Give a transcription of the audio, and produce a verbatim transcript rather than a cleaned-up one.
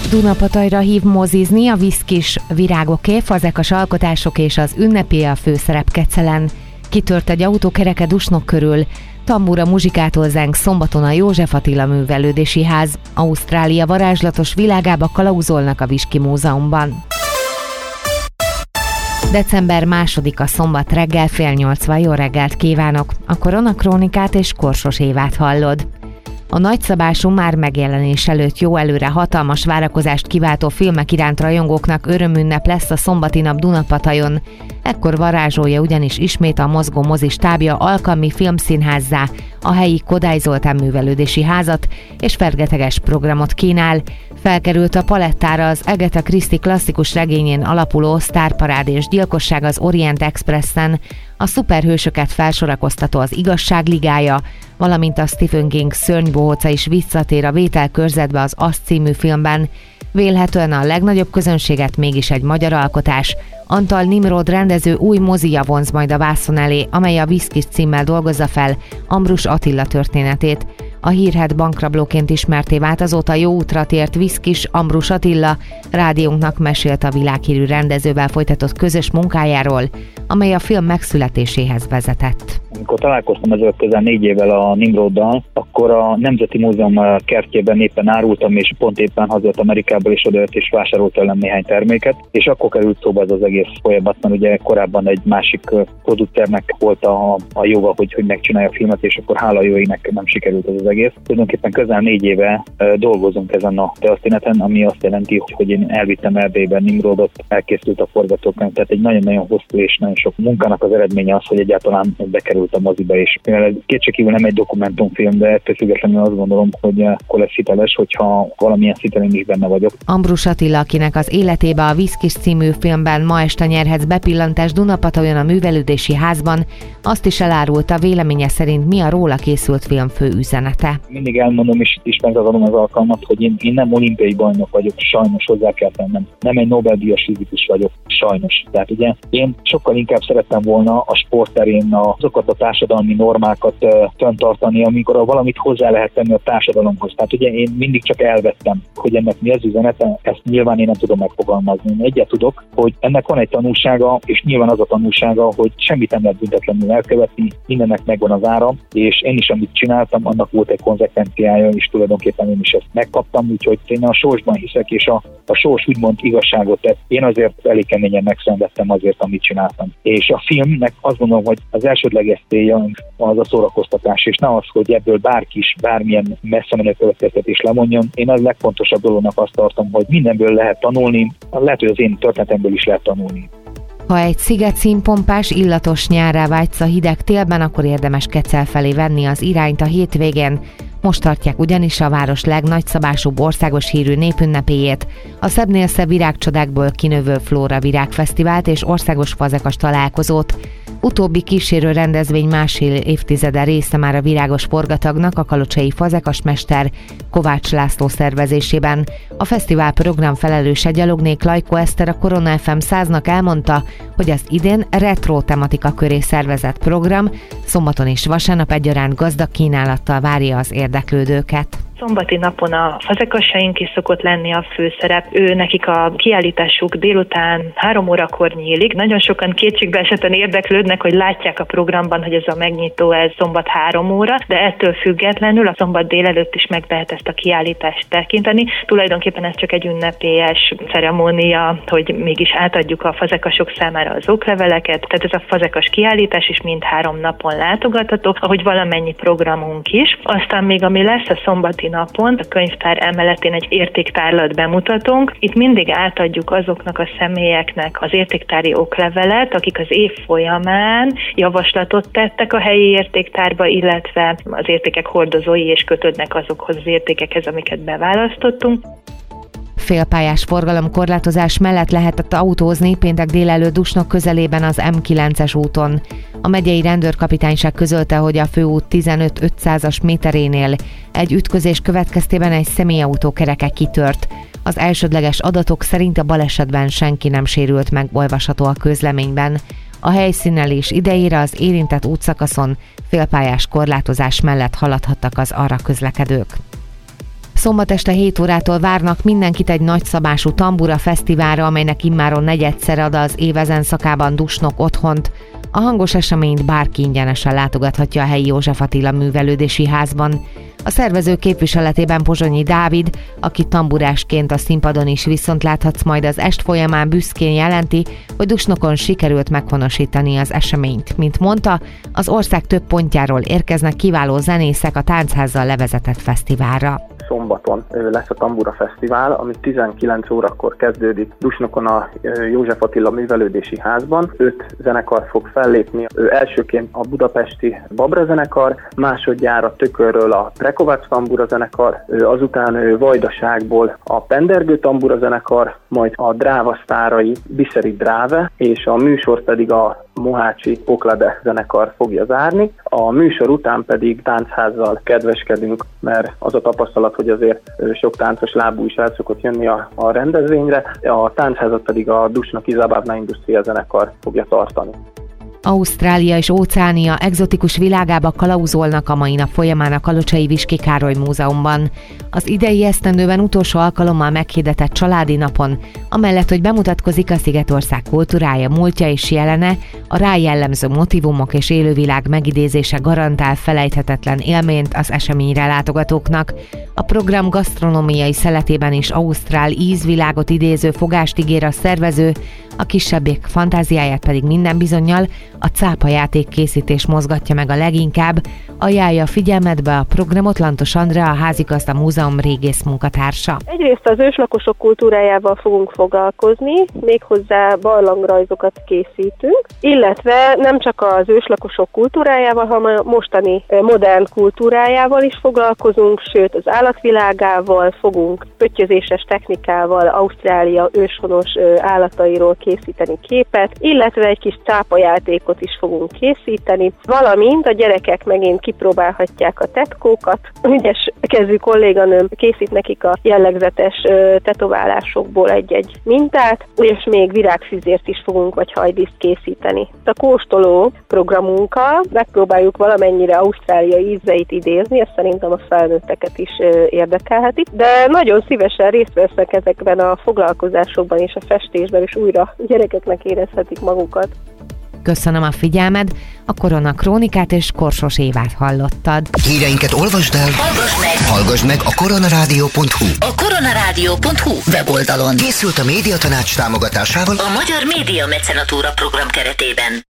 Dunapatajra hív mozizni a Viszkis virágoké, fazekas alkotások és az ünnepé a főszerep Kecelen. Kitört egy autókereke Dusnok körül. Tambura muzsikától zeng szombaton a József Attila Művelődési Ház. Ausztrália varázslatos világába kalauzolnak a Viski Múzeumban. december másodika szombat reggel fél nyolcvan, jó reggelt kívánok! A Koronakrónikát és Korsos Évát hallod. A nagyszabású már megjelenés előtt jó előre hatalmas várakozást kiváltó filmek iránt rajongóknak örömünnep lesz a szombati nap Dunapatajon. Ekkor varázsolja ugyanis ismét a mozgó mozi stábja alkalmi filmszínházzá a helyi Kodály Zoltán Művelődési Házat, és fergeteges programot kínál. Felkerült a palettára az Agatha Christie klasszikus regényén alapuló Sztárparád és gyilkosság az Orient Expressen, a szuperhősöket felsorakoztató az Igazság Ligája, valamint a Stephen King Szörnybohóca is visszatér a vételkörzetbe az Azt című filmben. Vélhetően a legnagyobb közönséget mégis egy magyar alkotás. Antal Nimrod rendező új mozija vonz majd a vászon elé, amely a Viszkis címmel dolgozza fel Ambrus Attila történetét. A hírhedt bankrablóként ismerté vált, azóta jó útra tért Viszkis Ambrus Attila rádiónknak mesélt a világhírű rendezővel folytatott közös munkájáról, amely a film megszületéséhez vezetett. Amikor találkoztam ezelőtt közel négy évvel a Nimroddal, akkor a Nemzeti Múzeum kertjében éppen árultam, és pont éppen hazajött Amerikából, és odajött és vásárolt tőlem néhány terméket, és akkor került szóba ez az egész folyamat, mert ugye korábban egy másik producernek volt a, a joga, hogy, hogy megcsinálja a filmet, és akkor hála jó égnek nem sikerült ez az egész. Tulajdonképpen közel négy éve dolgozunk ezen a történeten, ami azt jelenti, hogy én elvittem Erdélyben Nimrodot, elkészült a forgatókönyv, tehát egy nagyon-nagyon hosszú és nagyon sok munkának az eredménye az, hogy egyáltalán bekerült a moziba is. Mivel ez kétségkívül nem egy dokumentumfilm, de ettől függetlenül azt gondolom, hogy akkor lesz hiteles, hogyha valamilyen szinten is benne vagyok. Ambrus Attila, akinek az életébe a Viszkis című filmben ma este nyerhetsz bepillantást Dunapatajon a Művelődési Házban, azt is elárulta, véleménye szerint mi a róla készült film fő üzenete. Mindig elmondom, és itt is megadom az alkalmat, hogy én, én nem olimpiai bajnok vagyok, sajnos hozzá kell tennem. Nem egy Nobel-díjas fizikus vagyok, sajnos. Tehát ugye én sokkal inkább szerettem volna a sportterén azokat a társadalmi normákat uh, fenntartani, amikor valamit hozzá lehet tenni a társadalomhoz. Tehát ugye én mindig csak elvettem, hogy ennek mi az üzenete, ezt nyilván én nem tudom megfogalmazni. Én egyet tudok, hogy ennek van egy tanulsága, és nyilván az a tanulsága, hogy semmit nem lehet büntetlenül elkövetni, mindennek megvan az ára, és én is, amit csináltam, annak volt egy konzekvenciája, és tulajdonképpen én is ezt megkaptam, úgyhogy én a sorsban hiszek, és a, a sors úgymond igazságot tett. Én azért elég keményen megszenvedtem azért, amit csináltam. És a filmnek azt gondolom, hogy az elsődleges célja az a szórakoztatás, és ne az, hogy ebből bárki is bármilyen messze menő következtetés lemondjon. Én a legfontosabb dolognak azt tartom, hogy mindenből lehet tanulni, lehet, hogy az én történetemből is lehet tanulni. Ha egy sziget színpompás, illatos nyárrá vágysz a hideg télben, akkor érdemes Kecel felé venni az irányt a hétvégén. Most tartják ugyanis a város legnagyszabásúbb országos hírű népünnepéjét, a szebbnél szebb virágcsodákból kinövő Flóra Virágfesztivált és országos fazekas találkozót. Utóbbi kísérő rendezvény másfél évtizede része már a Virágos Forgatagnak, a kalocsai fazekasmester Kovács László szervezésében. A fesztivál program felelőse Gyalogné Lajko Eszter a Korona ef em száznak elmondta, hogy az idén retro tematika köré szervezett program szombaton és vasárnap egyaránt gazdag kínálattal várja az érdeklődőket. Szombati napon a fazekasaink is szokott lenni a főszerep. Ő nekik a kiállításuk délután három órakor nyílik. Nagyon sokan kétségbe esetten érdeklődnek, hogy látják a programban, hogy ez a megnyitó, ez szombat három óra, de ettől függetlenül a szombat délelőtt is meg lehet ezt a kiállítást tekinteni. Tulajdonképpen ez csak egy ünnepélyes ceremónia, hogy mégis átadjuk a fazekasok számára az okleveleket. Tehát ez a fazekas kiállítás is mind három napon látogatható, ahogy valamennyi programunk is. Aztán még ami lesz a szombati napon, a könyvtár emeletén egy értéktárlat bemutatunk. Itt mindig átadjuk azoknak a személyeknek az értéktári oklevelet, akik az év folyamán javaslatot tettek a helyi értéktárba, illetve az értékek hordozói és kötődnek azokhoz az értékekhez, amiket beválasztottunk. Félpályás forgalomkorlátozás mellett lehetett autózni péntek délelőtt Dusnok közelében az em kilences úton. A megyei rendőrkapitányság közölte, hogy a főút tizenöt ötszázas méterénél egy ütközés következtében egy személyautó kereke kitört. Az elsődleges adatok szerint a balesetben senki nem sérült meg, olvasható a közleményben. A helyszínelés idejére az érintett útszakaszon félpályás korlátozás mellett haladhattak az arra közlekedők. Szombat este hét órától várnak mindenkit egy nagyszabású tambura fesztiválra, amelynek immáron negyedszer ad az év ezen szakában Dusnok otthont. A hangos eseményt bárki ingyenesen látogathatja a helyi József Attila művelődési házban. A szervező képviseletében Pozsonyi Dávid, aki tamburásként a színpadon is viszont láthatsz majd az est folyamán, büszkén jelenti, hogy Dusnokon sikerült meghonosítani az eseményt. Mint mondta, az ország több pontjáról érkeznek kiváló zenészek a Tánchazzal levezetett fesztiválra. Szombaton lesz a Tambura Fesztivál, ami tizenkilenc órakor kezdődik Dusnokon a József Attila művelődési házban. Öt zenekar fog fellépni. Elsőként a budapesti Babra zenekar, másodjára Tökörről a Prekovács tambura zenekar, azután Vajdaságból a Pendergő tambura zenekar, majd a Dráva sztárai Biszeri Dráve, és a műsor pedig a Mohácsi Oklade zenekar fogja zárni. A műsor után pedig Tánchazzal kedveskedünk, mert az a tapasztalat, hogy azért sok táncos lábú is el szokott jönni a, a rendezvényre. A Tánchazat pedig a Dusnoki Zabavna Industria zenekar fogja tartani. Ausztrália és Óceánia egzotikus világába kalauzolnak a mai nap folyamán a Kalocsai Viski Károly Múzeumban. Az idei esztendőben utolsó alkalommal meghirdetett családi napon, amellett, hogy bemutatkozik a Szigetország kultúrája, múltja és jelene, a rá jellemző motivumok és élővilág megidézése garantál felejthetetlen élményt az eseményre látogatóknak. A program gasztronómiai szeletében is ausztrál ízvilágot idéző fogást ígér a szervező, a kisebbek fantáziáját pedig minden bizonnyal a cápajáték készítés mozgatja meg a leginkább. Ajánlja figyelmetbe a programot Lantos Andrea, a Házigazda Múzeum régész munkatársa. Egyrészt az őslakosok kultúrájával fogunk foglalkozni, méghozzá barlangrajzokat készítünk, illetve nem csak az őslakosok kultúrájával, hanem a mostani modern kultúrájával is foglalkozunk, sőt az állatvilágával fogunk pöttyözéses technikával Ausztrália őshonos állatairól készíteni képet, illetve egy kis cápajátékot is fogunk készíteni, valamint a gyerekek megint kipróbálhatják a tetkókat. Ügyes kezű kolléganőm készít nekik a jellegzetes tetoválásokból egy-egy mintát, és még virágfüzért is fogunk, vagy hajdíszt készíteni. A kóstoló programunkkal megpróbáljuk valamennyire Ausztrália ízeit idézni, ez szerintem a felnőtteket is érdekelheti, de nagyon szívesen részt vesznek ezekben a foglalkozásokban és a festésben, és újra gyerekeknek érezhetik magukat. Köszönöm a figyelmed, a Korona Krónikát és Korsos Évát hallottad. Híreinket olvasd el, hallgass meg, hallgass meg a koronarádió pont hu. A koronarádió pont hu weboldalon. Készült a Médiatanács támogatásával a Magyar Média Mecenatúra program keretében.